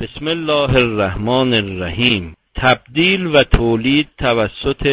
بسم الله الرحمن الرحیم. تبدیل و تولید توسط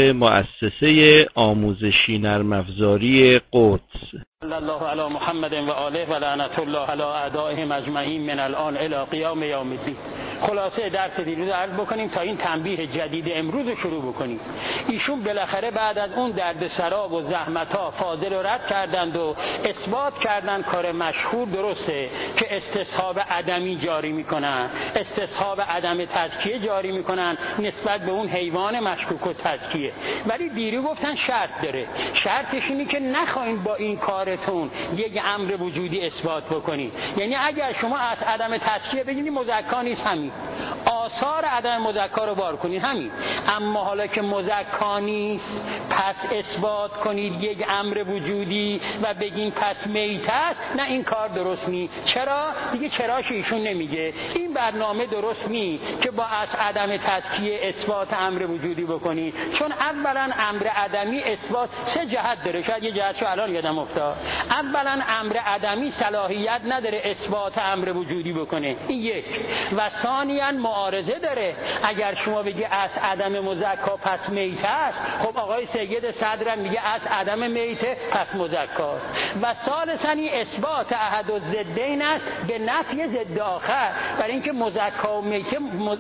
مؤسسه آموزشی نرم افزاری قدس. صلی الله علی محمد و آله و لعنت الله علی اعدائهم اجمعین من الان الی قیام یوم الدین. خلاصه درس دیروز عرض بکنیم تا این تنبیه جدید امروز رو شروع بکنیم. ایشون بالاخره بعد از اون دردسرا و زحمت‌ها فاضل رو رد کردند و اثبات کردند کار مشهور درسته که استصحاب عدمی جاری میکنن، استصحاب عدم تزکیه جاری میکنن نسبت به اون حیوان مشکوک و تزکیه. ولی دیروز گفتن شرط داره. شرطش اینه که نخواین با این کارتون یک امر وجودی اثبات بکنید. یعنی اگر شما از عدم تزکیه بگید مزکا نیست، همین آثار عدم مزکا رو بار کنید، همین. اما حالا که مزکا نیست پس اثبات کنید یک امر وجودی و بگین پس میت است، نه این کار درست نیست. چرا؟ دیگه چراش ایشون نمیگه. این برنامه درست نیست که با از عدم تزکیه اثبات امر وجودی بکنید، چون اولا امر عدمی اثبات سه جهت داره. شاید یه جهتشو الان یادم افتاد. اولا امر عدمی صلاحیت نداره اثبات امر وجودی بکنه، این یک. و ثانیاً معارضه داره. اگر شما بگی از عدم مزکا پس میت است، خب آقای سید صدر میگه از عدم میت پس مزکا. و ثالثاً اثبات احد الضدین است به نفی ضد آخر، برای اینکه مزکا و میت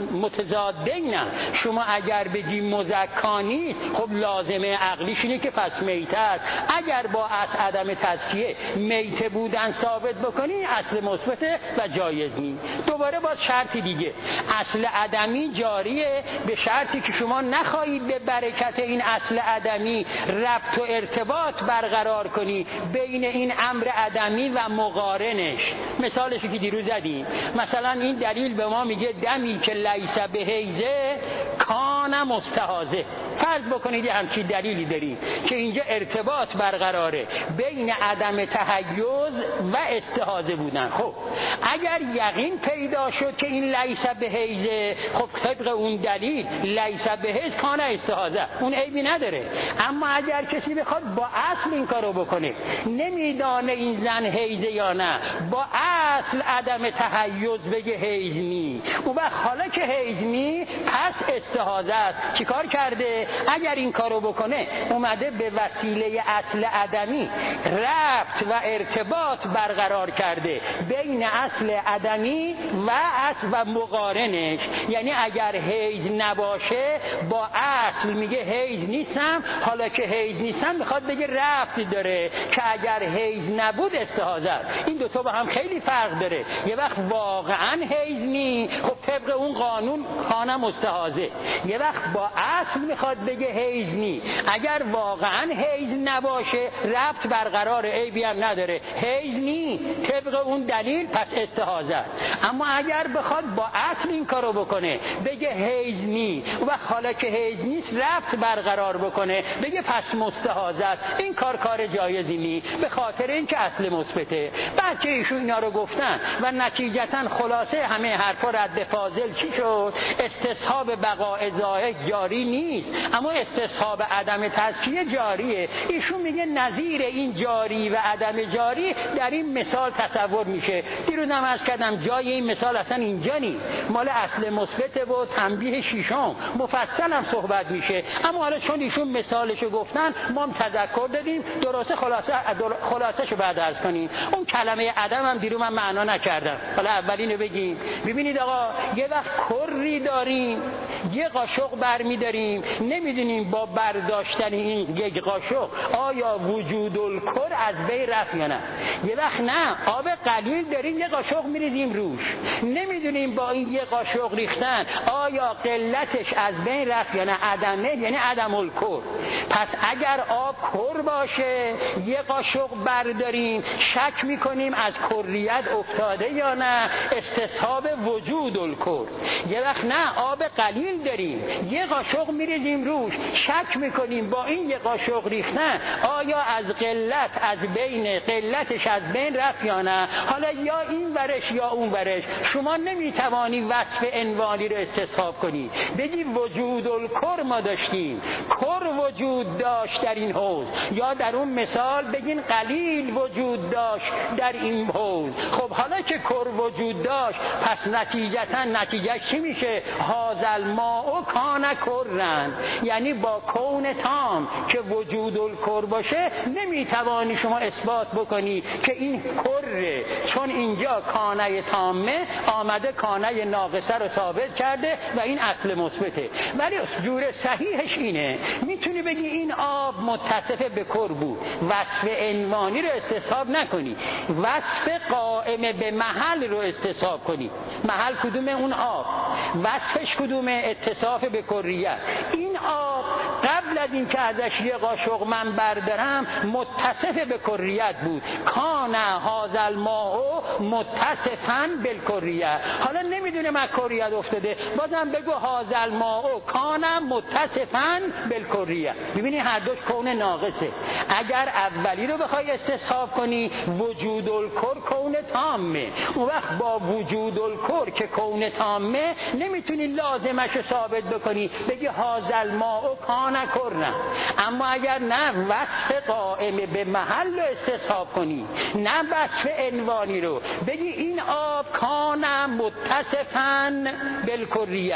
متضادین. شما اگر بگی مزکا نیست، خب لازمه عقلیش اینه که پس میت است. اگر با از عدم تزکیه میت بودن ثابت بکنی اصل مثبت و جایز نیست. دوباره باز شرطی دیگه، اصل عدمی جاریه به شرطی که شما نخواهید به برکت این اصل عدمی ربط و ارتباط برقرار کنی بین این امر عدمی و مقارنش. مثالشو که دیروز زدیم، مثلا این دلیل به ما میگه دمی که لیس به حیزه کان مستحاضه. فرض بکنید همچین دلیلی داریم که اینجا ارتباط برقراره بین عدم تحیز و استحاضه بودن. خب اگر یقین پیدا شد که این لیس به حیزه، خب طبق اون دلیل لیس به حیز کان استحاضه، اون عیبی نداره. اما اگر کسی بخواد با اصل این کارو بکنه، نمیدانه این زن حیزه یا نه، با اصل عدم تحیز بگه حیز نی، اون وقت حالا که حیز نی پس استحاضه است. چیکار کرده؟ اگر این کارو بکنه اومده به وسیله اصل عدمی ربط و ارتباط برقرار کرده بین اصل عدمی و اصل و مقارنش. یعنی اگر حیز نباشه با اصل میگه حیز نیستم، حالا که حیز نیستم میخواد بگه ربطی داره که اگر حیز نبود استحاضه است. این دوتا با هم خیلی فرق داره. یه وقت واقعا حیز نی، خب طبق اون قانون کان مستحاضه. یه وقت با اصل میخواد بگه حیز نی، اگر واقعا حیز نباشه ربط برقرار، عیبی هم نداره، حیز نی طبق اون دلیل پس استحاضه. اما اگر بخواد با اصل این کارو بکنه بگه حیز نی و حالا که حیز نیست ربط برقرار بکنه بگه پس مستحاضه، این کار جایزی نی، به خاطر اینکه اصل مثبته. بعد که ایشون اینا رو گفتن و نتیجتا خلاصه همه حرفا رد فاضل چی شد؟ استصحاب بقاء ظاهر جاری نیست، اما استصحاب عدم تزکیه جاریه. ایشون میگه نظیر این جاری و عدم جاری در این مثال تصور میشه. دیروز هم عرض کردم جای این مثال اصلا اینجا نیست، مال اصل مثبت و تنبیه شیشم مفصل هم صحبت میشه. اما حالا چون ایشون مثالشو گفتن ما هم تذکر دادیم، درسته خلاصهشو بعد عرض کنیم. اون کلمه عدم هم دیروز من معنا نکردم، حالا اولینو بگیم. ببینید آقا، یه وقت کری داریم، یه قاشق برمیداریم، نمیدونیم با برداشتن این یک قاشق آیا وجود الکر از بین رفت یا نه. یه وقت نه، آب قلیل داریم یه قاشق میریزیم روش، نمیدونیم با این یه قاشق ریختن آیا قلتش از بین رفت یا نه. عدمه یعنی عدم الکر. پس اگر آب کر باشه یه قاشق برداریم، شک میکنیم از کریت افتاده یا نه، استصحاب وجود الکر. یه وقت نه، آب قلیل داریم یه قاشق میریزیم روش، شک میکنیم با این یه قاشق ریختن آیا از قلتش از بین رفت یا نه. حالا یا این ورش یا اون ورش، شما نمیتوانی وصف عنوانی رو استصحاب کنی بگی وجود الکر ما داشتیم، کر وجود داشت در این حوض، یا در اون مثال بگین قلیل وجود داشت در این حوض. خب حالا که کر وجود داشت پس نتیجتا نتیجهش چی میشه؟ هازل ماء کان کرن، یعنی با کون تام که وجود الکر باشه نمیتوانی شما اثبات بکنی که این کره، چون اینجا کانه تامه آمده کانه ناقصه رو ثابت کرده و این اصل مثبته. ولی جور صحیحش اینه، میتونی بگی این آب متصف به کر بود، وصف عنوانی رو استصحاب نکنی، وصف قائم به محل رو استصحاب کنی. محل کدومه؟ اون آب. وصفش کدومه؟ اتصاف به کریت. این آب قبل از این که ازش یه قاشق من بردارم متصف به کریت بود، کان هذا الماء متصفا بالکریت. حالا نمیدونه من کریت افتاده، بازم بگو هذا الماء کان متصفا بالکریت. ببینی هر دوش کون ناقصه. اگر اولی رو بخوای استصحاب کنی وجود الکر کون تامه، اون وقت با وجود الکر که کون تامه نمیتونی لازمش رو ثابت بکنی بگی هذا الماء کان کرنا. اما اگر نه وصف قائم به محل رو استصحاب کنی، نه وصف عنوانی رو، بگی این آب کان متصفاً بالکریه،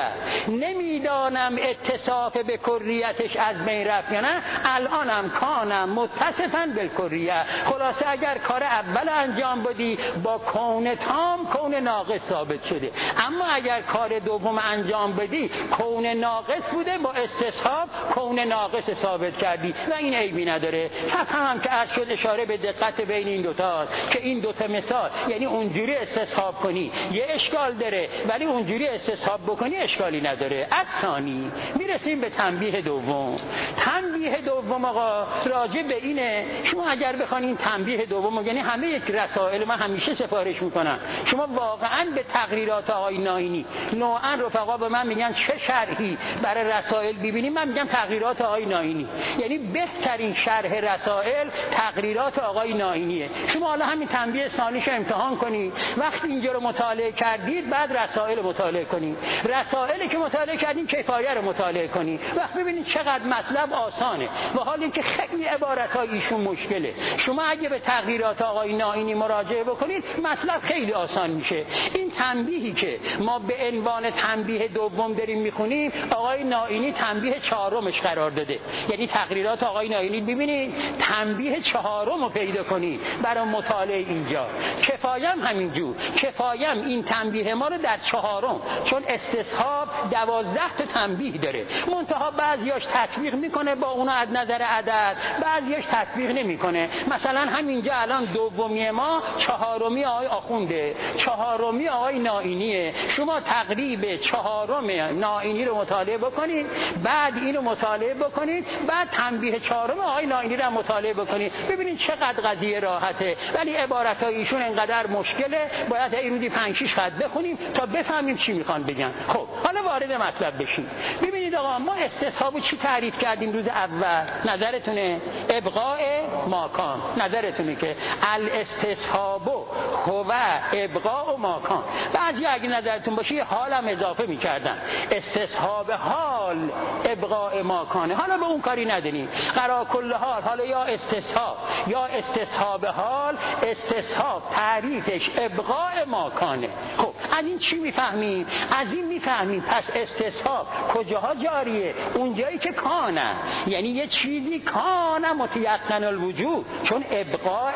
نمیدانم اتصاف به کریتش از بین رفت یا نه، الانم کان متصفاً بالکریه. خلاصه اگر کار اول انجام بدی با کون تام کون ناقص ثابت شده، اما اگر کار دوم انجام بدی کون ناقص بوده با استصحاب کون ناقص ثابت کردی و این عیبی نداره. هم که از شد اشاره به دقت بین این دوتا که این دوتا مثال، یعنی اونجوری استصحاب کنی یه اشکال داره ولی اونجوری استصحاب بکنی اشکالی نداره. ثانی میرسیم به تنبیه دوم. تنبیه دوم آقا راجع به اینه، شما اگر بخواین تنبیه دوم، یعنی همه یک رسائل من همیشه سفارش میکنم شما واقعا به تقریرات آقای ناینی، نوعا رفقا به من میگن چه شرحی برای رسائل ببینیم، من میگم تقریرات آقای ناینی، یعنی بهترین شرح رسائل تقریرات آقای ناینیه. شما حالا همین تنبیه ثانیشو امتحان کنید، وقتی اینجا رو مطالعه کردید بعد رسائل مطالعه کنید، رسائلی که مطالعه کردین کفایه رو مطالعه کنید، وقت ببینید چقدر مطلب آسانه، و حال اینکه خیلی عبارت‌های ایشون مشکله. شما اگه به تقریرات آقای ناینی مراجعه بکنید مطلب خیلی آسان میشه. این تنبیهی که ما به عنوان تنبیه دوم داریم میخونیم آقای ناینی تنبیه چهارمش قرار داده، یعنی تقریرات آقای ناینی ببینید تنبیه چهارم رو پیدا کنید برای مطالعه اینجا. کفایم همینجور، کفایم این تنبیه ما رو در چهارم، چون استصحاب 12 تا تنبیه داره، منتها بعضیاش تطبیق میکنه با اونو از نظر عدد، بعضیاش تطبیق نمیکنه. مثلا همینجا الان دومی ما چهارمی آقای آخونده، چهارمی آقای ناینیه. شما تقریب چهارم ناینی رو مطالعه بکنید، بعد اینو مطالعه بکنید، بعد تنبیه چهارم آقای ناینی رو مطالعه بکنید، ببینید چقدر قضیه راحته. ولی عبارت‌های ایشون انقدر مشکله باید این روزی 5-6 خط بخونیم تا بفهمیم چی میخوان بگن. خب حالا وارد مطلب بشیم. ببینید آقا ما استصحابو چی تعریف کردیم روز اول؟ نظرتونه؟ ابقاء ماکان. نظرتونه که الاستصحاب هو ابقاء ماکان. بعضی اگه نظرتون باشه حالم اضافه می‌کردن، استصحاب حال ابقاء ماکانه. حالا به اون کاری نداریم. قرار کل حال حالا یا استصحاب یا استصحاب حال، استصحاب تعریفش ابقاء ماکانه. خب از این چی میفهمیم؟ از این میفهمیم پس استصحاب کجاها جاریه؟ اونجایی که کانه، یعنی یه چیزی کانه متیقن الوجود، چون ابقاء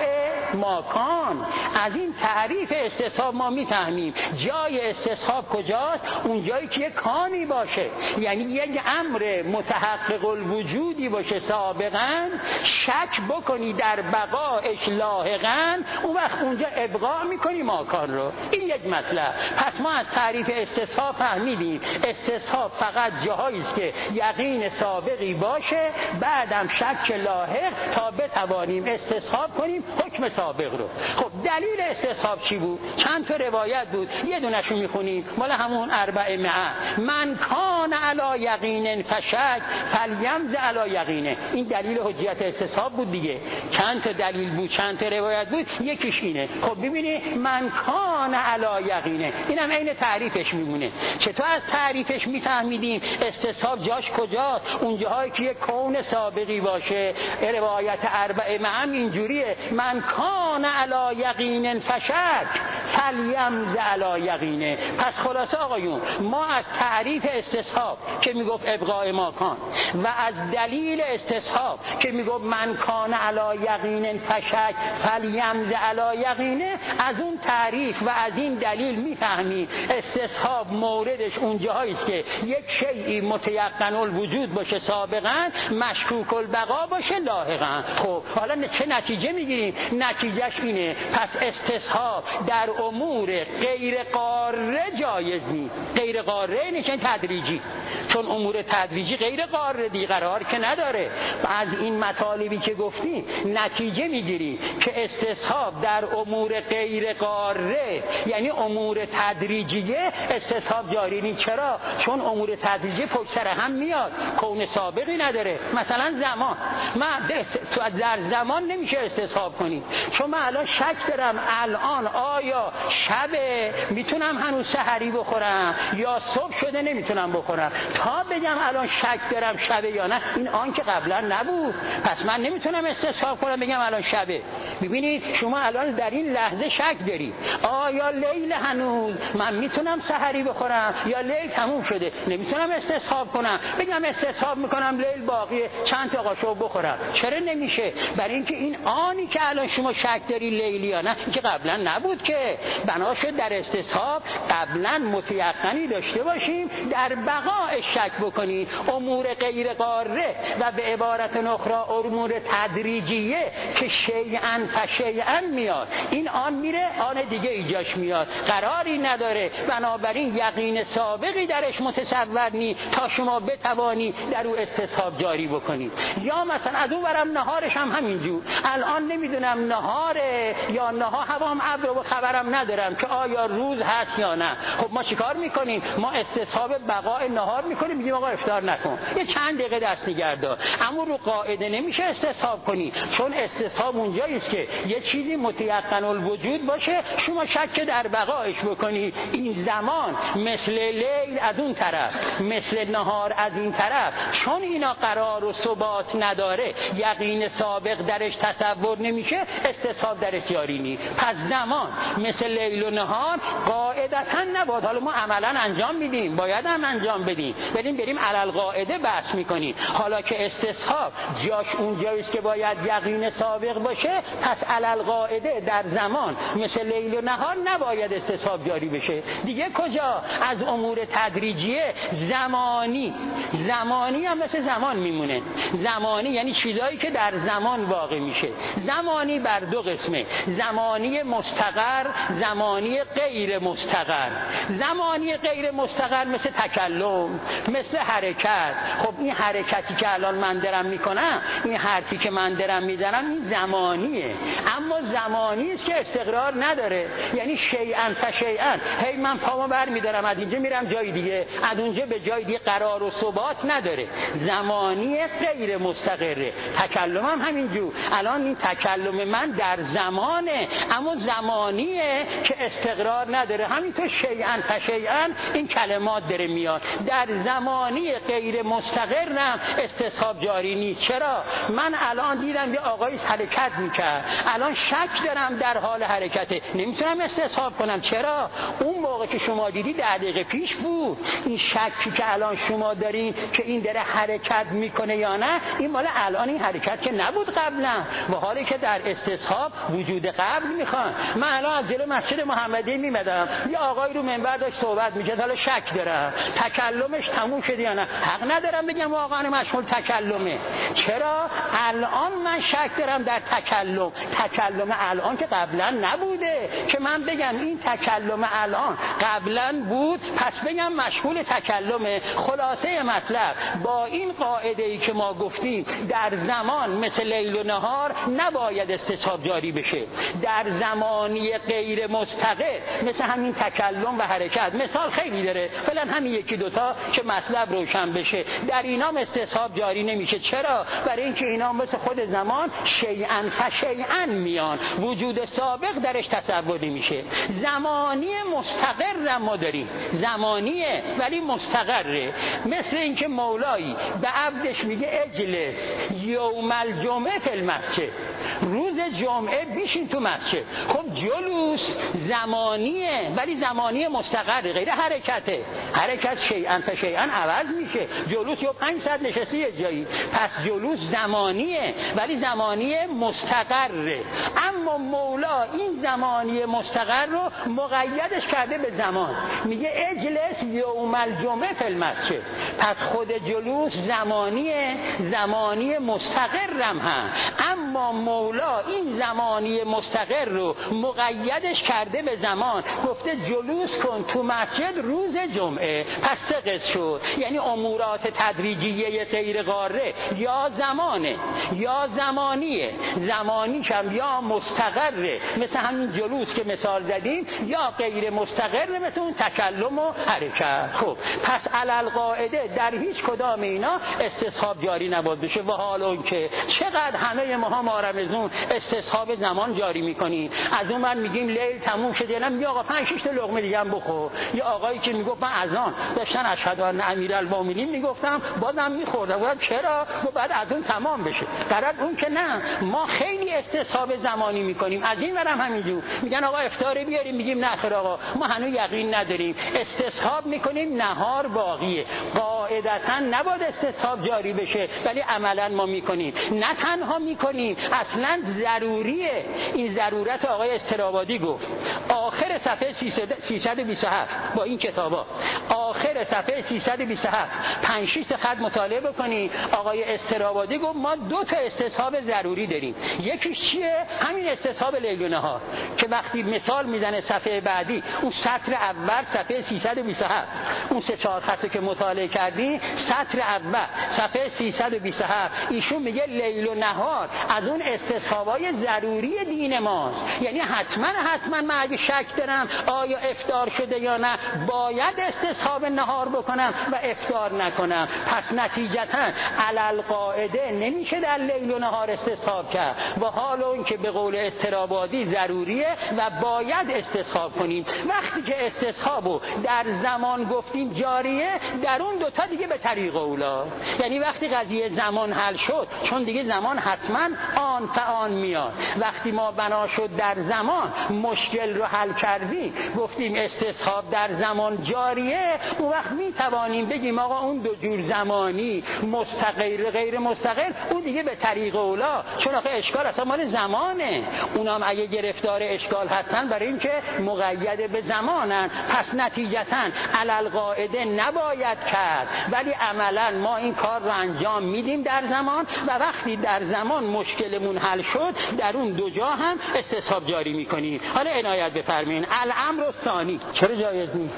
ماکان. از این تعریف استصحاب ما میفهمیم جای استصحاب کجاست؟ اونجایی که یه کانی باشه، یعنی یک امر متحقق الوجودی باشه سابقا، شک بکنی در بقایش لاحقا، اون وقت اونجا ابقاء میکنی ماکان رو. این یک مطلب. پس ما از تعریف استصحاب فهمیدیم استصحاب فقط جاهایی است که یقین سابقی باشه، بعدم شک لاحق تا بتوانیم استصحاب کنیم حکم سابق رو. خب دلیل استصحاب چی بود؟ چند تا روایت بود، یه دونشو میخونیم مال همون 400. من کان علی یقین فشک فلیمز علی یقینه. این دلیل حجیت استصحاب بود دیگه. چند تا دلیل بود، چند تا روایت بود، یکیش اینه. خب ببینی من کان علی یقینه، اینم عین تعریفش میمونه. چطور از تعریفش میفهمیدیم استصحاب جاش کجاست؟ اون جاهایی که یک کون سابقی باشه. روایت 400 هم اینجوریه، من کان علی یقین فشک فلیمض علی یقینه. پس خلاصه آقایون، ما از تعریف استصحاب که میگفت ابقاء ما کان و از دلیل استصحاب که میگفت من کان علی یقین فشک فلیمض علی یقینه، از اون تعریف و از این دلیل میفهمیم استصحاب موردش اونجاهایی است که یک شیئی متیقن الوجود باشه سابقا، مشکوک البقا باشه لاحقا. خب حالا چه نتیجه میگیریم؟ نتیجهش اینه پس استصحاب در امور غیر قاره جایز نیست. غیر قاره نیست تدریجی، چون امور تدریجی غیر قاره دی قرار که نداره. از این مطالبی که گفتیم نتیجه میگیری که استصحاب در امور غیر قاره یعنی امور تدریجیه استصحاب جاری نیست. چرا؟ چون امور تدریجی پشت سر هم میاد، کون سابقی نداره. مثلا زمان، من در زمان نمیشه استصحاب کنی، چون من الان شک دارم الان آیا شبه میتونم هنوز سحری بخورم یا صبح شده نمیتونم بخورم. تا بگم الان شک دارم شبه یا نه، این آن که قبلا نبود، پس من نمیتونم استصحاب کنم بگم الان شبه. ببینید شما الان در این لحظه شک داری آیا لیل هنوز من میتونم سحری بخورم یا لیل تموم شده، نمیتونم استصحاب کنم بگم استصحاب میکنم لیل باقیه چند تا قاشق بخورم. چرا نمیشه؟ برای اینکه این آنی که الان شما شک داری لیلی یا نه که قبلا نبود، که بنا شد در استصحاب قبلا متیقنی داشته باشیم در بقاء شک بکنی. امور غیر قاره و به عبارت اخرى امور تدریجیه که شیئا فشیئا میاد، این آن میره آن دیگه ایجاش میاد، قراری نداره. بنابراین یقین سابقی درش متصور نی تا شما بتوانی در او استصحاب جاری بکنی. یا مثلا از اون برم نهارش هم همینجور، الان نمیدونم نهاره یا نهار هوام ابر و خبرم ندارم که آیا روز هست یا نه. خب ما چیکار میکنیم؟ ما استصحاب بقاء نهار میکنیم، میگیم آقا افطار نکن، یه چند دقیقه دست نگه دار. اما رو قاعده نمیشه استصحاب کنی، چون استصحاب اونجایی است که یه چیزی متیقن الوجود باشه شما شک در بقایش بکنی. این زمان مثل لیل از اون طرف، مثل نهار از این طرف، چون اینا قرار و ثبات نداره، یقین سابق درش تصور نمیشه، استصحاب درش جاری نیست. پس زمان مثل لیل و نهار قاعدتا نباید، حالا ما عملا انجام میدیم، باید هم انجام بدیم، بریم علل قاعده بحث میکنیم. حالا که استصحاب جاش اونجایی است که باید یقین سابق باشه، پس علل قاعده در زمان مثل لیل و نهار نباید استصحاب جاری بشه. دیگه کجا؟ از امور تدریجیه زمانی هم مثل زمان میمونه. زمانی یعنی چیزایی که در زمان واقع میشه. زمانی بر دو قسمه، زمانی مستقر، زمانی غیر مستقر. زمانی غیر مستقر مثل تکلم، مثل حرکت. خب این حرکتی که الان من دارم میکنم، این حرفی که من دارم میزنم، این زمانیه، اما زمانی است که استقرار نداره، یعنی شیئا فشیئا. هی من پامو برمیدارم از اینجا میرم جای دیگه، از اونجا به جای دیگه قرار و ثبات نداره، زمانی غیر مستقره. تکلم هم همینجور، الان این تکلم من در زمانه اما زمانیه که استقرار نداره. همینطور شیئا فشیئا این کلمات داره میاد. در زمانی غیر مستقرم استصحاب جاری نیست. چرا؟ من الان دیدم یه آقایی حرکت میکرد، الان شک دارم در حال حرکته، نمیتونم استصحاب کنم. چرا؟ اون موقع که شما دیدی 10 دقیقه پیش بود. این شکی که الان شما دارین که این داره حرکت میکنه یا نه، این مال الان این حرکت که نبود قبلا، و حالی که در استصحاب وجود قبل میخوان. من الان از جلو مسجد محمدی میمدم، یه آقایی رو منبر داشت صحبت میکرد، حالا شک دارم تکلمش تموم شد یا نه. حق ندارم بگم واقعا مشغول تکلمه. چرا؟ الان من شک دارم در تکلم الان که قبلا نبوده که من بگم این تکلم الان قبلا بود پس بگم مشغول تکلمه. خلاصه مطلب با این قاعده ای که ما گفتیم در زمان مثل لیل و نهار نباید استصحاب جاری بشه. در زمانی غیر مستقر مثل همین تکلم و حرکت، مثال خیلی داره، فعلا همین یکی دوتا که مطلب روشن بشه، در اینا استصحاب جاری نمیشه. چرا؟ برای اینکه اینا مثل خود زمان شیئا فشیئا میان، وجود سابق درش تصور نمیشه. زمانی مستقر ما داریم، زمانیه ولی مستقره. مثل اینکه مولایی به عبدش میگه اجلس یوم الجمعه فی المسجد، روز جمعه بیشین تو مسجد. خب جلوس زمانیه ولی زمانی مستقر، غیر حرکته. حرکت شیئا تا شیئا عوض میشه. جلوس یا 5 ساعت نشستی یه جایی، پس جلوس زمانیه ولی زمانی مستقره. اما مولا این زمانی مستقر رو مقیدش کرده به زمان، میگه اجلس یوم الجمعه فی المسجد. پس خود جلوس زمانیه، زمانی مستقرم هم، اما مولا این زمانی مستقر رو مقیدش کرده به زمان، گفته جلوس کن تو مسجد روز جمعه. پس 3 قسم شد، یعنی امورات تدریجیه غیر قاره یا زمانه یا زمانیه. زمانی کم یا مستقره مثل همین جلوس که مثال زدیم، یا غیر مستقره مثل اون تکلم و حرکت. خب پس علل قاعده در هیچ کدام اینا استصحاب جاری نباید بشه. و حال اون که چقدر همه ما رمضان استصحاب زمان جاری میکنیم، از اون من میگیم لیل تموم شده، نه میگه آقا 5-6 تا لقمه دیگه هم بخور. یا آقایی که میگفت من اذان داشتن اشهد ان امیرالمومنین میگفتم بازم میخوردم، گفتم چرا؟ گفت بعد از اون تمام بشه. در اون که نه، ما خیلی استصحاب زمانی میکنیم. از این ورم همینجور میگن آقا افطار بیاریم، میگیم نه خیر آقا ما هنوز یقین نداریم، استصحاب میکنیم نهار باقیه. قاعدتا نباید استصحاب جاری بشه ولی عملا ما میکنیم. نه تنها میکنیم، اصلا ضروریه. این ضرورت آقای استرابادی گفت آخر صفحه 327 با این کتابا، آخر صفحه 327 5-6 خط مطالعه بکنی. آقای استرابادی گفت ما 2 تا استصحاب ضروری داریم. یکیش چیه؟ همین استصحاب لیل و نهار که وقتی مثال میزنه صفحه بعدی، اون سطر اول صفحه 327، اون 3-4 خطی که مطالعه کردی، سطر اول صفحه 327 ایشون میگه لیل و نهار از اون استصحابای ضروری دین ماست. یعنی حتما من اگه شک دارم آیا افطار شده یا نه، باید استصحاب نهار بکنم و افطار نکنم. پس نتیجتا علل قاعده نمیشه در لیل و نهار استصحاب کرد. و حال اون که به قول استرابادی ضروریه و باید استصحاب کنیم. وقتی که استصحابو در زمان گفتیم جاریه، در اون 2 تا دیگه به طریق اولا. یعنی وقتی قضیه زمان حل شد، چون دیگه زمان حتما آن فآن میاد، وقتی ما بنا شد در زمان مشکل رو حل کردیم، گفتیم استصحاب در زمان جاریه، اون وقت میتوانیم بگیم آقا اون 2 جور زمانی مستقر غیر مستقر اون دیگه به طریق اولا، چون آخه اشکال اصلا مال زمانه. اونام اگه گرفتار اشکال هستن برای اینکه مقید به زمانن، پس نتیجتا علل قاعده نباید کرد ولی عملا ما این کار رو انجام میدیم در زمان، و وقتی در زمان مشکلمون حل شد در اون 2 جا هم استصحاب جاری میکنیم. حالا عنایت بفرمایید الامر الثانی چرا جایز نیست؟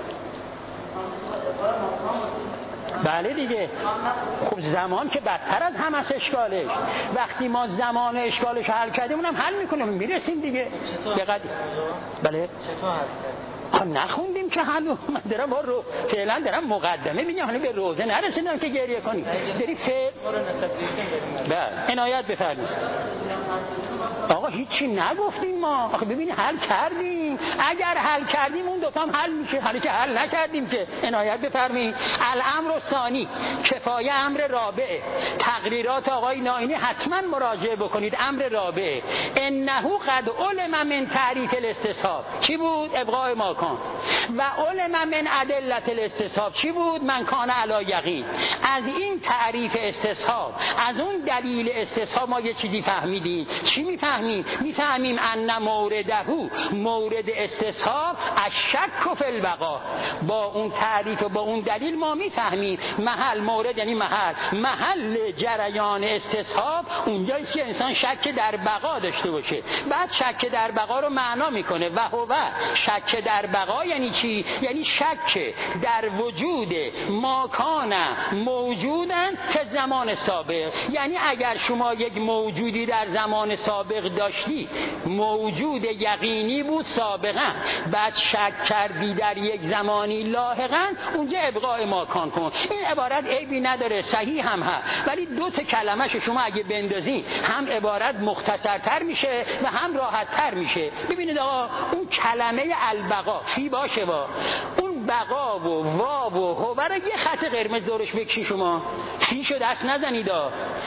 بله دیگه. خب زمان که بدتر از همه اشکالش، وقتی ما زمان اشکالش حل کردیم اونم حل میکنیم، میرسیم دیگه. بله چطور نخوندیم که هنوز من دارم رو فعلا دارم مقدمه میگم، حالا به روزه نرسیدم که گریه کنیم. داری فعل بله عنایت بفرمایید. آقا هیچی نگفتیم ما. آخه ببینید حل کردیم، اگر حل کردیم اون 2 تا هم حل میشه، حالا که حل نکردیم که. عنایت بفرمایید الامر الثانی کفایه امر رابعه. تقریرات آقای ناینی حتما مراجعه بکنید. امر رابعه انه قد علم من تعریف الاستصحاب چی بود؟ ابقاء ما کان. و علم من ادلت الاستصحاب چی بود؟ من کان علی یقین. از این تعریف استصحاب، از اون دلیل استصحاب ما یه چیزی فهمیدیم. چی میفهمیم؟ میفهمیم ان مورده مورد استصحاب الشک فی البقاء. با اون تعریف و با اون دلیل ما میفهمیم محل مورد یعنی محل جریان استصحاب اونجاییست که انسان شک در بقا داشته باشه. بعد شک در بقا رو معنا میکنه و هو شک در بقا یعنی چی؟ یعنی شک در وجود ما کان موجودن که زمان سابق. یعنی اگر شما یک موجودی در زمان سابق داشتی، موجود یقینی بود سابقا، بعد شک کردی در یک زمانی لاحقا، اونجا ابقاء ما کان کن. این عبارت عیبی نداره، صحیح هم هست، ولی 2 تا کلمه‌شو شما اگه بندازین هم عبارت مختصرتر میشه و هم راحت‌تر میشه. ببینید آقا اون کلمه البقا فی باشه با اون بقا و واو و هو رو یه خط قرمز دورش بکشین. شما فیشو دست نزنید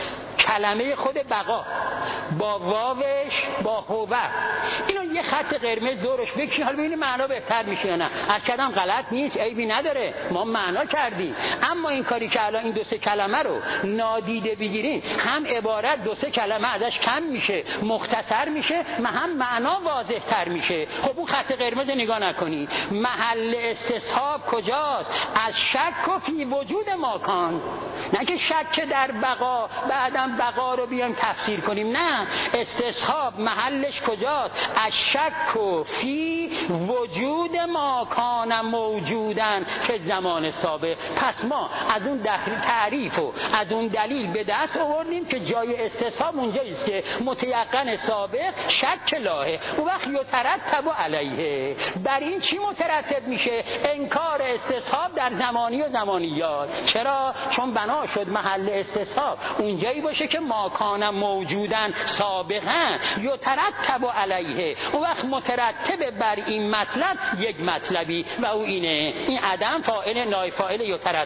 کلمه خود بقا با واوش با هوه، اینو یه خط قرمز دورش بکشی، حالا ببینید معنا بهتر میشه یا نه. از کدام غلط نیست، عیبی نداره، ما معنا کردیم. اما این کاری که الان این دو سه کلمه رو نادیده بگیرین، هم عبارت دو سه کلمه ازش کم میشه، مختصر میشه، هم معنا واضح تر میشه. خب اون خط قرمز نگاه نکنی. محل استصحاب کجاست؟ از شک و فی وجود ماکان، نه که شک در بقا بعدم بقا رو بیایم تفسیر کنیم، نه، استصحاب محلش کجاست؟ از شک و فی وجود ماکان موجودن که زمان سابق. پس ما از اون تعریف و از اون دلیل به دست آوردیم که جای استصحاب اونجاییست که متیقن سابق شک لاهه. اون وقت یترتب علیه، بر این چی مترتب میشه؟ انکار استصحاب در زمانی و زمانیات. چرا؟ چون بنا شد محل استصحاب اونجایی باشه که ماکان موجودن سابقا، یترتب علیه. اون وقت مترتب بر این مطلب یک مطلبی و او اینه، این عدم فاعل نایب فاعل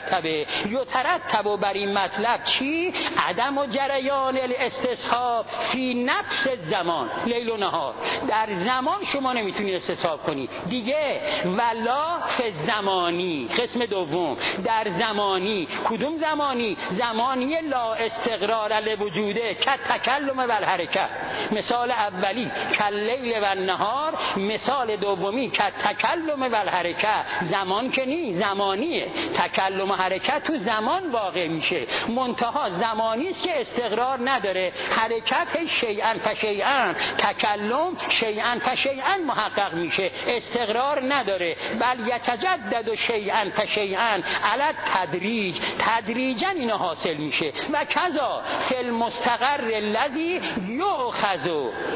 یترتب بر این مطلب چی؟ عدم و جریان الاستصحاب فی نفس زمان، لیل و نهار. در زمان شما نمیتونی استصحاب کنی دیگه. ولا فی زمانی، قسم دوم، در زمانی. کدوم زمانی؟ زمانی لا استقرار لوجوده که تکلم و الحرکت. مثال اولی کاللیل و النهار، مثال دومی که تکلم و الحرکت. زمان که نی، زمانیه. تکلم و حرکت تو زمان واقع میشه، منتها زمانی است که استقرار نداره. حرکت شیئا فشیئا، تکلم شیئا فشیئا محقق میشه، استقرار نداره. بل یتجدد شیئا فشیئا علی التدریج، تدریجا اینو حاصل میشه. و کذا فی المستقر الذی یؤخذ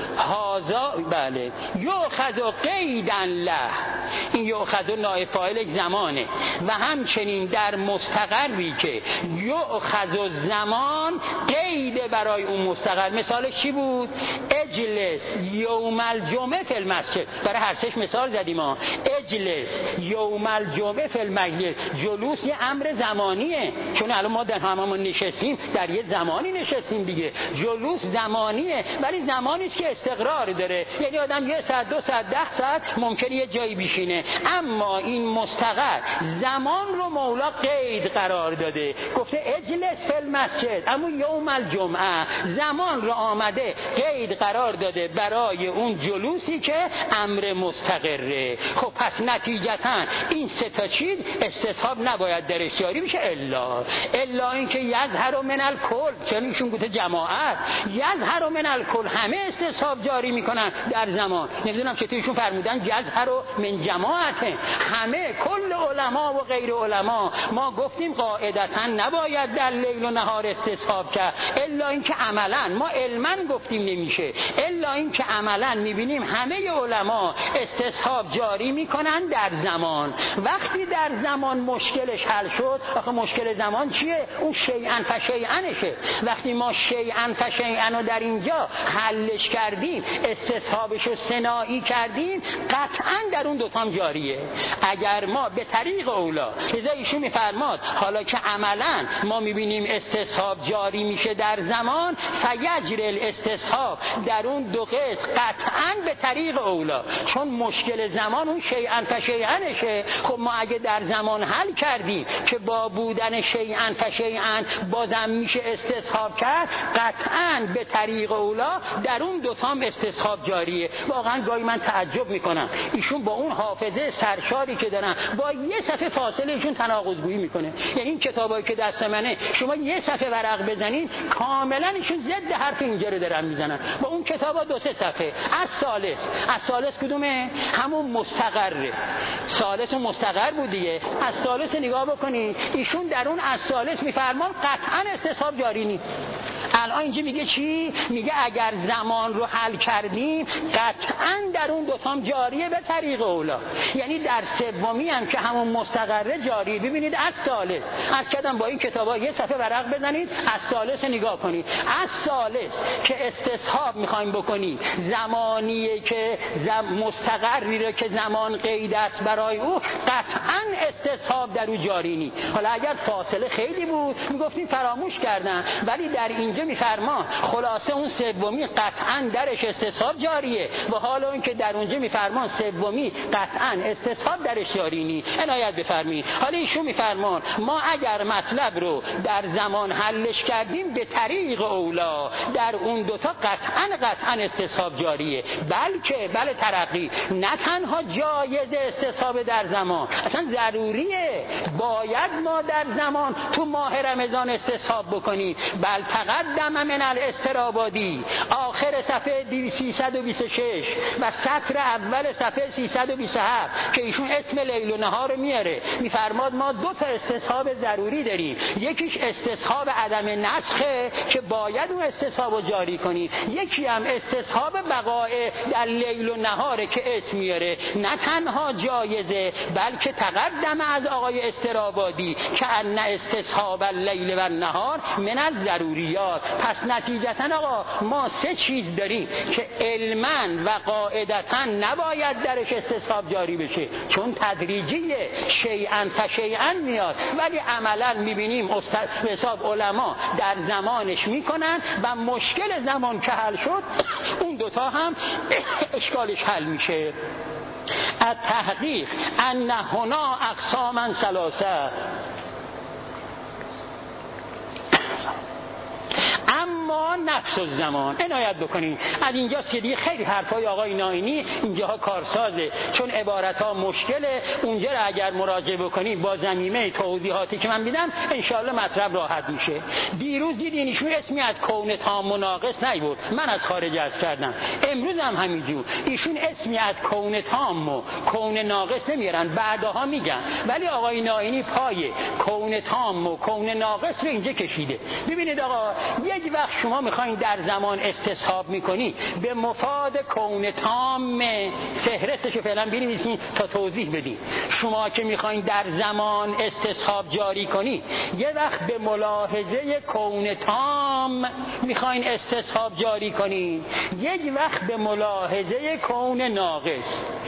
هذا، بله، یؤخذ قیدا له، این یؤخذ نائب فاعل زمانه. و همچنین در مستقری که یؤخذ زمان قید برای اون مستقر. مثالش چی بود؟ اجلس یوم الجمعه فی المسجد، برای هر سهش مثال زدیم ها. اجلس یوم الجمعه فی المسجد، جلوس یه امر زمانیه، چون الان ما در هممون نشستیم در یه زمانی نشستیم دیگه. جلوس زمانیه، ولی زمانی است که استقرار داره، یعنی آدم 1 ساعت 2 ساعت 10 ساعت ممکنه یه جایی بشینه. اما این مستقر زمان رو مولا قید قرار داده، گفته اجلس فی المسجد، اما یوم الجمعه زمان رو آمده قید قرار داده برای اون جلوسی که امر مستقره. خب پس نتیجتا این سه تا چیز استصحاب نباید درش جاری بشه الا اینکه یظهر من الکل، چون ایشون گفته جماعت، یظهر من الکل، همه استصحاب جاری میکنن در زمان. نمیدونم چطور ایشون فرمودن یظهر من جماعت، همه، کل علما و غیر علما. ما گفتیم قاعدتا نباید در لیل و نهار استصحاب کرد، الا اینکه عملا، ما علما گفتیم نمیشه، الا اینکه عملا میبینیم همه علما استصحاب جاری میکنن در زمان. وقتی در زمان مشکلش حل شد، آخه مشکل زمان چیه؟ اون شیئا فشیئنشه. وقتی ما شیئا فشیئن رو در اینجا حلش کردیم، استصحابش رو سنایی کردیم، قطعا در اون دوتام جاریه. اگر ما به طریق اولا، لذا ایشون میفرماد حالا که عملا ما میبینیم استصحاب جاری میشه در زمان، فیجر الاستصحاب در اون دو قسم قطعا به طریق اولا، چون مشکل زمان اون شیئا فشیئنشه. خب ما اگه در زمان حل کردیم که با بودن شیئا فشیئا بازم میشه استصحاب کرد، قطعا به طریق اولا در اون دوتام استصحاب جاریه. واقعا گاهی من تعجب میکنم ایشون با اون حافظه سرشاری که دارن با یه صفحه فاصله ایشون تناقض‌گویی میکنه. یعنی این کتابایی که دست منه شما یه صفحه ورق بزنین کاملا ایشون ضد حرف اینجا رو دارن میزنن. با اون کتابا 2-3 صفحه. از ثالث کدومه؟ همون مستقره. ثالث مستقر بود دیگه. از ثالث نگاه بکنید، ایشون در اون از ثالث میفرمان قطعا استصحاب جاری نیست. الان اینجا میگه چی؟ میگه اگر زمان رو حل کردیم قطعا در اون دوتام جاریه به طریق اولا. یعنی در سومی هم که همون مستقره جاری. ببینید از ثالث، از کدام با این کتابا یه صفحه ورق بزنید، از ثالث نگاه کنید. از ثالث که استصحاب میخوایم بکنید، زمانیه که مستقری رو که زمان قید است برای او، قطعا استصحاب در او جاری نیست. حالا اگر فاصله خیلی بود میگفتیم فراموش کردن، ولی در اینجا اونجا میفرمان خلاصه اون سومی قطعا درش استصحاب جاریه، و حالا اون که در اونجا میفرمان سومی قطعا استصحاب درش جاری نی. عنایت بفرمایید. حالا ایشون میفرمان ما اگر مطلب رو در زمان حلش کردیم به طریق اولا در اون دوتا قطعا استصحاب جاریه، بله ترقی، نه تنها جایز استصحاب در زمان، اصلا ضروریه باید ما در زمان تو ماه رمضان استصحاب بکنیم. بل تقدم من الاسترابادی آخر صفحه 326 و سطر اول صفحه 327 که ایشون اسم لیل و نهار رو میاره، میفرماد ما دو تا استصحاب ضروری داریم. یکیش استصحاب عدم نسخه که باید اون استصحاب رو جاری کنیم، یکی هم استصحاب بقای در لیل و نهاره که اسم میاره. نه تنها جایزه بلکه تقدم از آقای استرابادی که ان استصحاب اللیل و نهار من از ضروریات. پس نتیجتا آقا ما سه چیز داریم که علما و قاعدتا نباید درش استصحاب جاری بشه، چون تدریجیه، شیئا فشیئا میاد، ولی عملا میبینیم حساب علما در زمانش میکنن و مشکل زمان که حل شد اون دوتا هم اشکالش حل میشه. التحقیق ان هنا اقساما ثلاثه، اما نفس الزمان. عنایت بکنین از اینجا سیدی خیلی حرفای آقای ناینی اینجاها کارسازه، چون عبارتها مشکله. اونجا را اگر مراجعه بکنین با ضمیمه توضیحاتی که من میدم انشاءالله مطلب راحت میشه. دیروز دیدین ایشون اسمی از کون تام و ناقص نیورد، من از خارج عرض کردم، امروز هم همینجور ایشون اسمی از کون تام و کون ناقص نمیارن، بعدها میگن، ولی آقای ناینی پای کون تام و کون ناقص رو اینجا کشیده. ببینید آقا یک وقت شما میخواین در زمان استصحاب میکنی به مفاد کون تام، فهرستشو فعلا بنویسین تا توضیح بدین. شما که میخواین در زمان استصحاب جاری کنی یه وقت به ملاحظه کون تام میخواین استصحاب جاری کنی، یک وقت به ملاحظه کون ناقص.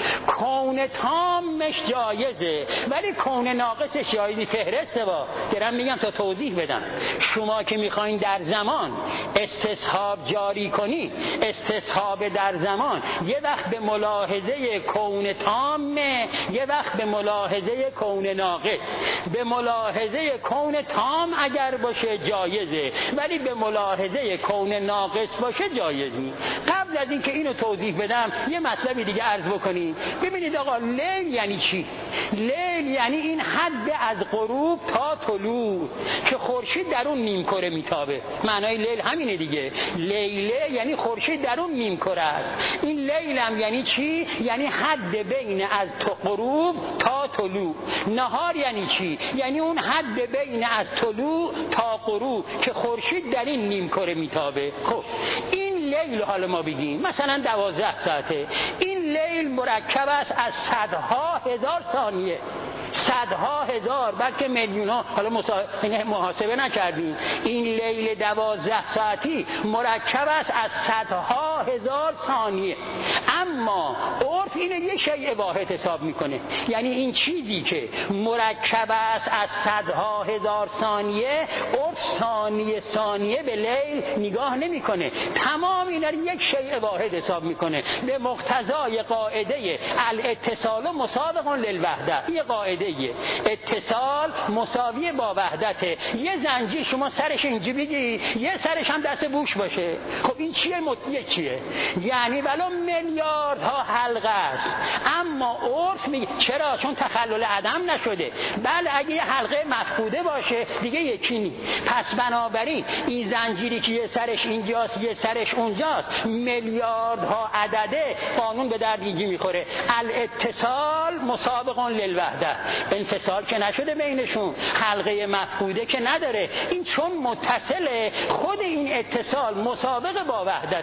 کون تامش جایزه ولی کون ناقصش جایزی فهرسته. با درم میگم تا توضیح بدم. شما که میخواین در زمان استصحاب جاری کنی، استصحاب در زمان یه وقت به ملاحظه کون تام، یه وقت به ملاحظه کون ناقص. به ملاحظه کون تام اگر باشه جایزه، ولی به ملاحظه کون ناقص باشه جایز نیست. قبل از اینکه اینو توضیح بدم یه مطلبی دیگه عرض بکنیم. ببینید آقا لیل یعنی چی؟ لیل یعنی این حد از غروب تا طلوع که خورشید در اون نیم کره میتابه. معنای لیل همینه دیگه. لیله یعنی خورشید در اون نیم کره است. این لیل هم یعنی چی؟ یعنی حد بین از غروب تا طلوع. نهار یعنی چی؟ یعنی اون حد بین از طلوع تا غروب که خورشید در این نیم کره میتابه. خب این لیل حالا ما بگیم مثلا 12 ساعته. این لیل مرکب است از صدها هزار ثانیه، صدها هزار بلکه میلیون ها، حالا محاسبه نکردیم. این لیل 12 ساعتی مرکب است از صدها هزار ثانیه. اما عرف اینو یک شیء واحد حساب میکنه، یعنی این چیزی که مرکب است از صدها هزار ثانیه، عرف ثانیه ثانیه به لیل نگاه نمیکنه، تمام اینا رو یک شیء واحد حساب میکنه به مقتضای قاعده الاتصال مسابق للوحده. این قاعده اتصال مساوی با وحدت. یه زنجیر شما سرش اینجا بگی، یه سرش هم دست بوش باشه. خب این چیه؟ چیه؟ یعنی ولو میلیاردها حلقه است، اما عرف میگه چرا؟ چون تخلل عدم نشده. بله اگه یه حلقه مفقوده باشه دیگه یکی نی. پس بنابراین این زنجیری که یه سرش اینجاست یه سرش اونجاست، میلیاردها عدده، قانون به درد اینجی میخوره. الاتصال مسابق للوحده. انفصال که نشده بینشون، حلقه مفقوده که نداره. این چون متصله، خود این اتصال مسابقه با وحدته. این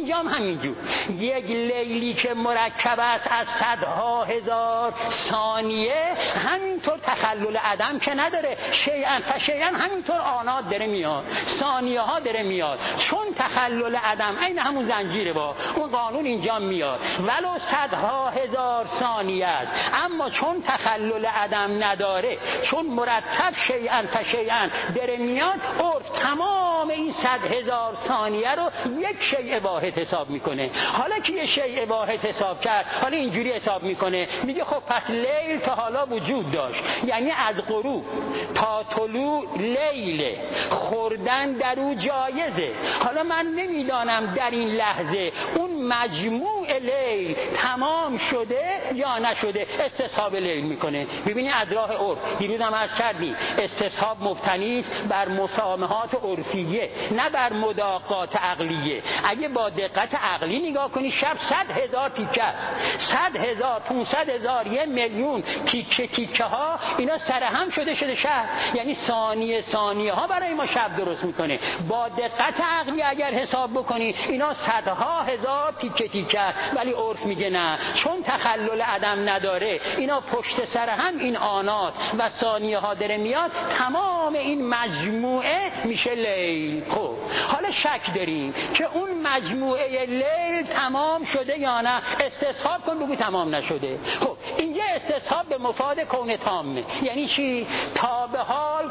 اینجا هم همینجور. یک لیلی که مرکب است از صدها هزار ثانیه، همینطور تخلل عدم که نداره، شیئا فشیئا همینطور آنات داره میاد، ثانیه ها داره میاد. چون تخلل عدم این همون زنجیره، با اون قانون اینجا میاد، ولو صدها هزار ثانیه است، اما چون تخلل عدم نداره، چون مرتب شیئا فشیئا داره میاد، عرف تمام این 100,000 ثانیه رو یک شیء واحد حساب میکنه. حالا که یه شیء واحد حساب کرد، حالا اینجوری حساب میکنه، میگه خب پس لیل تا حالا وجود داشت، یعنی از غروب تا طلوع لیل، خوردن در او جایزه. حالا من نمیدانم در این لحظه اون مجموع لیل تمام شده یا نشده، استصحاب لیل میکنه. ببینید از راه عرف، دیروز هم عرض کردیم استصحاب مبتنی است بر مسامحات عرفیه، نه بر مداقات عقلیه. اگه با دقت عقلی نگاه کنی، شب 100,000 تیکه است، 100,000 500,000 1,000,000 تیکه ها، اینا سرهم شده شهر، یعنی ثانیه ها برای ما شب درست میکنه. با دقت عقلی اگر حساب بکنی، اینا صدها هزار تیکه است، ولی عرف میگه نه، چون تخلل عدم نداره، اینا پشت سر هم این آنات و ثانیه ها داره میاد، تمام این مجموعه میشه لیل. خب حالا شک داریم که اون مجموعه لیل تمام شده یا نه، استصحاب کن بگو تمام نشده. خب اینجا استصحاب به مفاد کون تامه، یعنی چی؟ تا به حال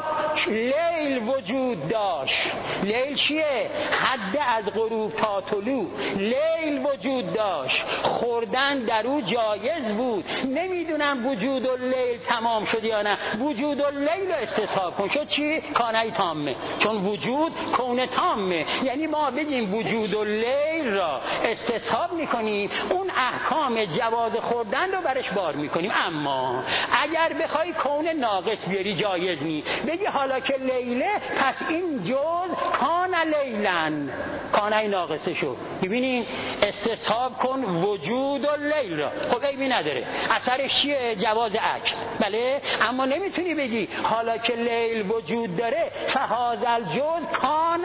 لیل وجود داشت. لیل چیه؟ حد از غروب تا طلوع لیل وجود داشت، خوردن در او جایز بود. نمیدونم وجود اللیل تمام شد یا نه، وجود اللیل رو استصحاب کن، شد چی؟ کانه تامه، چون وجود کون تامه، یعنی ما بگیم وجود اللیل را استصحاب میکنیم، اون احکام جواز خوردن رو برش بار میکنیم. اما اگر بخوای کون ناقص بیاری جایز نی، بگی حالا که لیله، پس این جز کان لیلن، کانه ناقصه شد. ببینین استصحاب کن وجود اللیل را، خب عیبی نداره، اثرش چیه؟ جواز عکس، بله. اما نمیتونی بگی حالا که لیل وجود داره، فهذا الجز کان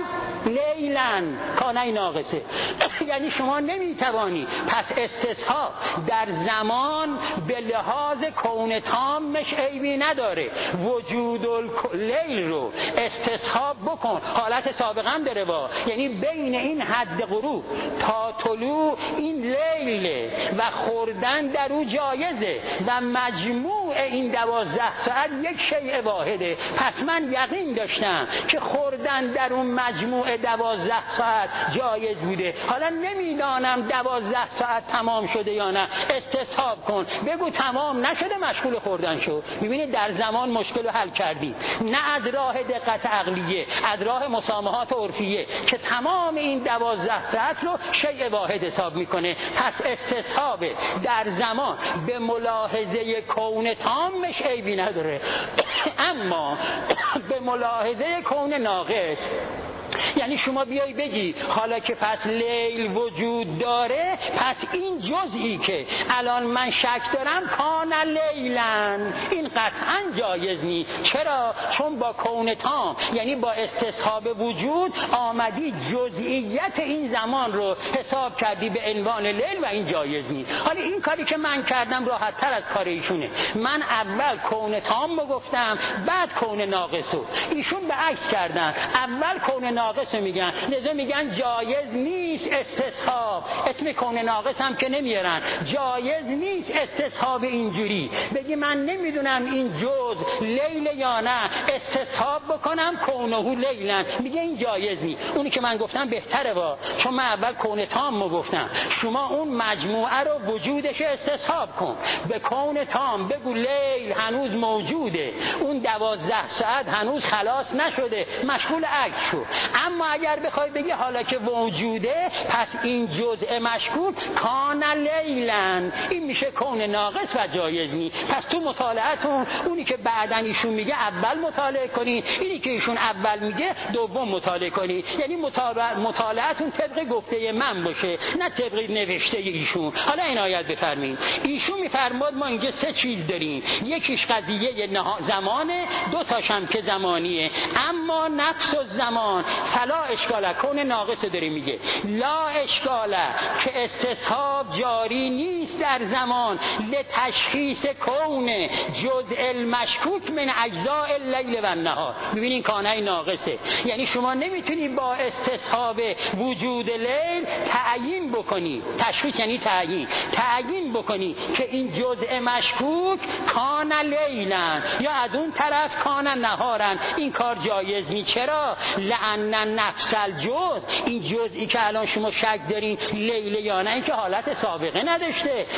لیلن، کانه ناقصه. یعنی شما نمیتوانی پس استصحاب در زمان به لحاظ کون تامش عیبی نداره، وجود اللیل رو استصحاب بکن، حالت سابقه هم داره با، یعنی بین این حد غروب تا طلوع این لیل و خوردن در او جایزه و مجموع این 12 ساعت یک شیء واحده. پس من یقین داشتم که خوردن در اون مجموع 12 ساعت جایز بوده. حالا نمیدانم 12 ساعت تمام شده یا نه، استصحاب کن بگو تمام نشده، مشغول خوردن شو. میبینید در زمان مشکل رو حل کردی، نه از راه دقت عقلیه، از راه مسامحات عرفیه که تمام این 12 ساعت رو شیء واحد حساب میکنه. پس استصحاب در زمان به ملاحظه کون تامش عیبی نداره. اما به ملاحظه کون ناقص، یعنی شما بیایی بگی حالا که پس لیل وجود داره، پس این جزئی که الان من شک دارم کان لیلن، این قطعا جایز نی. چرا؟ چون با کون تام، یعنی با استصحاب وجود، آمدی جزئیت این زمان رو حساب کردی به عنوان لیل و این جایز نی. حالا این کاری که من کردم راحت تر از کار ایشونه. من اول کون تام رو گفتم، بعد کون ناقصو. ایشون به عکس کردن، اول کون ناقص میگن، لذا میگن جایز نیست استصحاب. اسم کون ناقص هم که نمیارن، جایز نیست استصحاب اینجوری بگی من نمیدونم این جز لیل یا نه، استصحاب بکنم کونه لیلن، میگه این جایز نیست. اونی که من گفتم بهتره با، چون من اول کون تام گفتم، شما اون مجموعه رو وجودش استصحاب کن، به کون تام بگو لیل هنوز موجوده، اون 12 ساعت هنوز خلاص نشده، مشغول عکس شو. اما اگر بخوای بگی حالا که موجوده، پس این جزء مشکوک کان لیلن، این میشه کون ناقص و جایز نی. پس تو مطالعتون اونی که بعدن ایشون میگه اول مطالعه کنی، اینی که ایشون اول میگه دوم مطالعه کنی. یعنی مطالعتون طبق گفته من باشه، نه طبق نوشته ایشون. حالا عنایت بفرمایید، ایشون میفرماد ما اینجا 3 چیز داریم، یکیش قضیه زمانه، 2 تاش هم که زمانیه. اما نفس الزمان فلا اشکاله، کون ناقص داره میگه، لا اشکاله که استصحاب جاری نیست در زمان لتشخیص کون جزء المشکوک من اجزاء اللیل و النهار. ببینین کانه ناقصه، یعنی شما نمیتونی با استصحاب وجود لیل تعیین بکنی، تشخیص یعنی تعیین بکنی که این جزء مشکوک کان لیلن یا از اون طرف کان نهارن. این کار جایز نیست. چرا؟ لأن نفس الجزء، این جزئی که الان شما شک دارین لیل یا نه، این که حالت سابقه نداشته،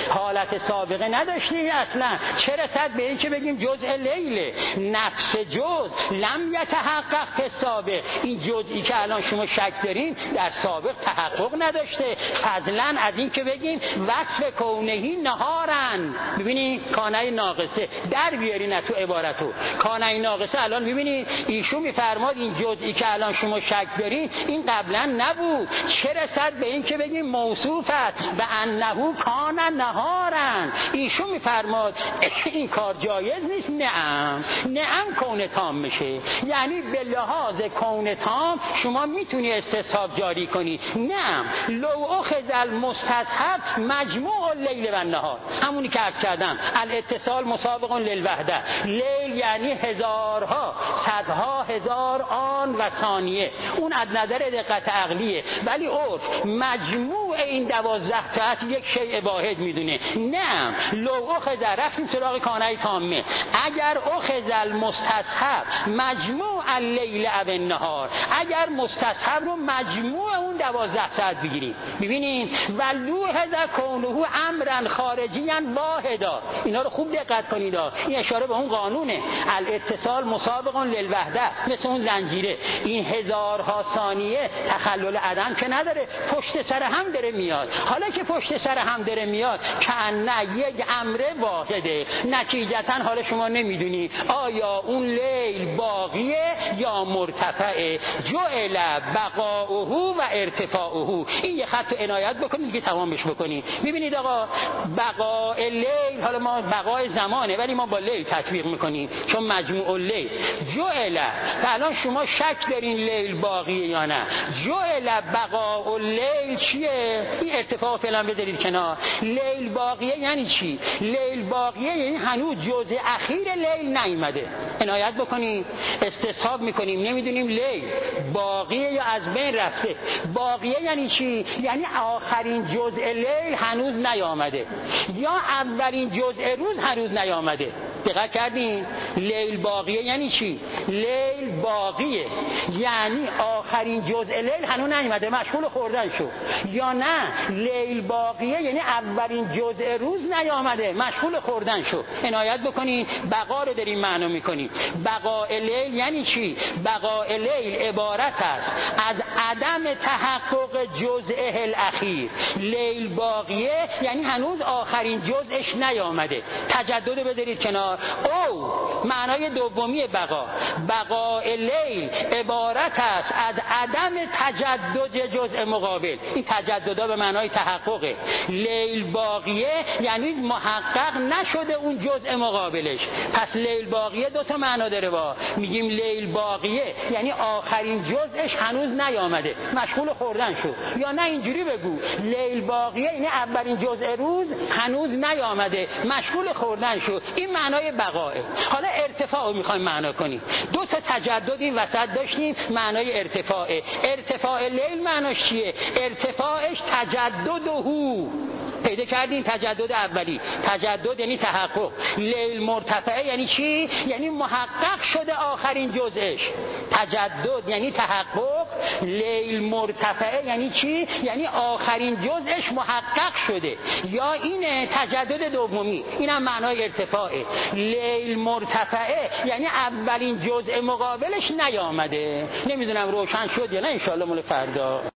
اصلا چه رسد به این که بگیم جزء لیل. نفس جزء لم یتحقق فی السابق، این جزئی که الان شما شک دارین در سابق تحقق نداشته، فضلا از این که بگیم وصف کونهی نهارن. ببینید کانه ناقصه در بیارین تو عبارتو، کانه ناقصه الان ببینید ایشون میفرماد این جزئی که الان شما شک دارین این قبلا نبود، چه رسد به این که بگیم موصوفت به انه کان نهارن. ایشون میفرماد این کار جایز نیست. نعم کون تام میشه، یعنی به لحاظ کون تام شما میتونی استصحاب جاری کنی. نعم لو اخذ المستصحب مجموع اللیل و النهار، همونی که عرض کردم الاتصال مسابق للوحده. لیل یعنی هزارها، صدها هزار آن و ثانیه، اون از نظر دقت عقلیه، ولی عرف مجموع این 12 ساعت یک شیء واحد میدونه. نعم لو اخذ، رفتیم سراغ کانه تامه، اگر اخذ المستصحب مجموع اللیل و النهار، اگر مستصحب رو مجموع اون 12 ساعت بگیریم، ببینین ولوحظ کونه امرا خارجیا واحدا، اینا رو خوب دقت کنید، این اشاره به اون قانونه الاتصال مسابق للوحده، مثل اون زنجیره، این هزارها ثانیه تخلل عدم که نداره، پشت سر هم داره میاد. حالا که پشت سر هم داره میاد کأنه یک امر واحده، نتیجتا حالا شما نمیدونی آیا اون لیل باقیه یا مرتفعه. جعل بقاؤه و ارتفاعه، این یه خط عنایت بکنید که تمامش بکنید. میبینید آقا بقاء لیل، حالا ما بقای زمانه ولی ما با لیل تطبیق میکنیم چون مجموع اللیل. جعل، الان شما شک دارین لیل باقیه یا نه، جعل بقاء اللیل چیه؟ این ارتفاع فعلا بذارید کنار. لیل باقیه یعنی چی؟ لیل باقیه یعنی هنوز جزء اخیر لیل نیامده. عنایت بکنیم، استصحاب میکنیم، نمیدونیم لیل باقیه یا از بین رفته. باقیه یعنی چی؟ یعنی آخرین جزء لیل هنوز نیامده یا اولین جزء روز هنوز نیامده. دقت کردین؟ لیل باقیه یعنی چی؟ لیل باقیه یعنی آخرین جزء لیل هنوز نیامده، مشغول خوردن شو. یا نه لیل باقیه یعنی اولین جزء روز نیامده، مشغول خوردن شو. عنایت بکنین، بقا رو داریم معنا میکنیم. بقاء لیل یعنی چی؟ بقاء لیل عبارت است از عدم تحقق جزء الاخیر. لیل باقیه یعنی هنوز آخرین جزءش نیامده. تجدد بذارید کنار. او معنای دومی بقاء لیل عبارت است از عدم تجدد جزء مقابل. این تجددها به معنای تحققه. لیل باقیه یعنی محقق نشده اون جزء مقابلش. پس لیل باقیه دو تا معنا داره. میگیم لیل باقیه یعنی آخرین جزءش هنوز نیامده، مشغول خوردن شو. یا نه اینجوری بگو لیل باقیه یعنی اولین جزء روز هنوز نیامده، مشغول خوردن شو. این معنای بقاه. حالا ارتفاع رو میخوایم معنا کنیم. دو تا تجدد این وسط داشتیم، معنای ارتفاعه. ارتفاع لیل معناش چیه؟ ارتفاعش تجدده. پیدا کردین تجدد اولی، تجدد یعنی تحقق. لیل مرتفعه یعنی چی؟ یعنی محقق شده آخرین جزءش. تجدد یعنی تحقق، لیل مرتفعه یعنی چی؟ یعنی آخرین جزءش محقق شده. یا اینه تجدد دومی، اینم معنای ارتفاعه. لیل مرتفعه یعنی اولین جزء مقابلش نیامده. نمیدونم روشن شد یا نه، ان شاء الله مال فردا.